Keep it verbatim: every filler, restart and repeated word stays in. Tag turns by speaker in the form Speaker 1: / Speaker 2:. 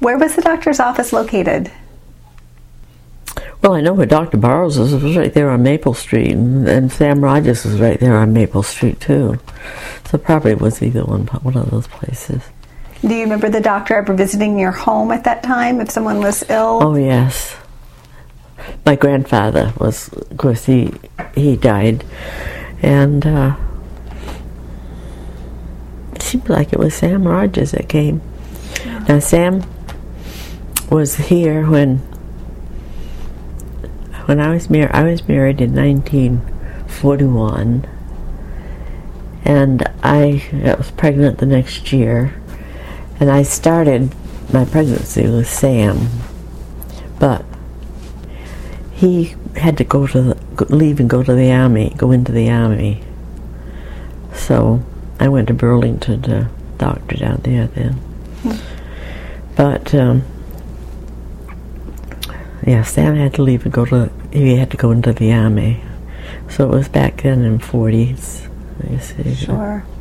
Speaker 1: Where was the doctor's office located?
Speaker 2: Well, I know where Doctor Burroughs is. It was right there on Maple Street, and, and Sam Rogers was right there on Maple Street too. So probably was either one, one of those places.
Speaker 1: Do you remember the doctor ever visiting your home at that time if someone was ill?
Speaker 2: Oh yes. My grandfather was, of course, he he died, and uh, it seemed like it was Sam Rogers that came. Yeah. Now Sam was here when. When I was married, I was married in nineteen forty-one, and I, I was pregnant the next year, and I started my pregnancy with Sam, but he had to go to the, leave and go to the army, go into the army. So I went to Burlington to doctor down there then. Mm. But. Um, Yeah, Sam had to leave and go to, he had to go into the army. So it was back then in forties, I see.
Speaker 1: Sure.